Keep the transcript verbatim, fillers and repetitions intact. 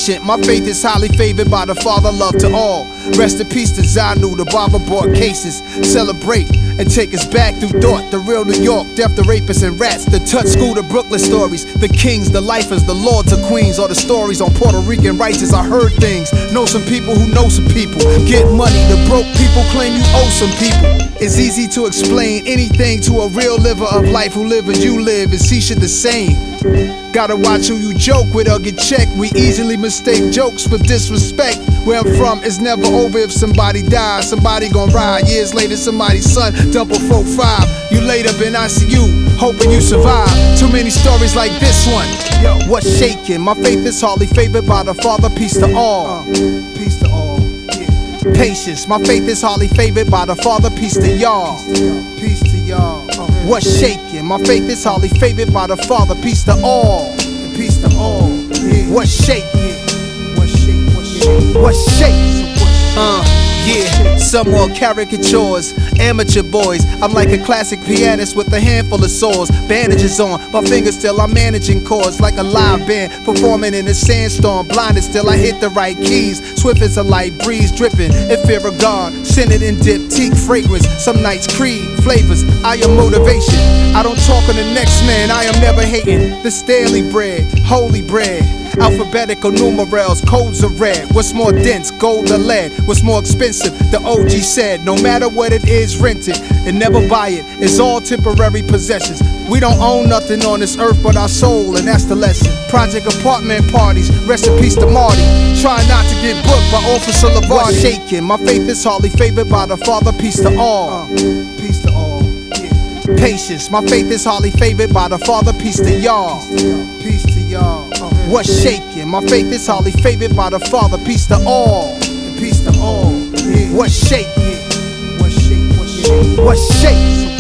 Patient, my faith is highly favored by the Father, love to all. Rest in peace to Zanu, the Baba brought cases. Celebrate and take us back through thought. The real New York, death to rapists and rats. The touch school, the Brooklyn stories. The kings, the lifers, the lords of queens. All the stories on Puerto Rican righteous. I heard things. Know some people who know some people. Get money, the broke people claim you owe some people. It's easy to explain anything to a real liver of life who live as you live and see shit the same. Gotta watch who you joke with or get checked. We easily mistake jokes for disrespect. Where I'm from, it's never over if somebody dies. Somebody gon' ride. Years later, somebody's son dump a four five. You laid up in I C U, hoping you survive. Too many stories like this one. Yo, what's shaking? My faith is hardly favored by the Father. Peace to all. Uh, peace to all. Yeah. Patience. My faith is hardly favored by the Father. Peace to y'all. Peace to y'all. Uh, what's shaking? My faith is hardly favored by the Father. Peace to all. Peace to all. Yeah. What's shaking? What's shaking? What's shaking? What's shaking? Uh, yeah, some more caricatures, amateur boys. I'm like a classic pianist with a handful of sores. Bandages on, my fingers still I'm managing chords like a live band performing in a sandstorm. Blinded still I hit the right keys. Swift as a light breeze dripping in fear of God. Scented in diptyque fragrance. Some nights creed flavors. I am motivation. I don't talk on the next man. I am never hating. This daily bread, holy bread. Alphabetical numerals, codes are red. What's more dense, gold or lead? What's more expensive? The O G said, no matter what it is, rent it and never buy it. It's all temporary possessions. We don't own nothing on this earth but our soul, and that's the lesson. Project apartment parties, rest in peace to Marty. Try not to get booked by Officer Lavardi. What's shaking? My faith is hardly favored by the Father. Peace to all. Uh, peace to all. Yeah. Patience. My faith is hardly favored by the Father. Peace to y'all. Peace to y'all. Uh, what's shaking? My faith is hardly favored by the Father. Peace to all. Peace to all. Yeah. What's shaking? What's shaking? What's shaking? What's shaking?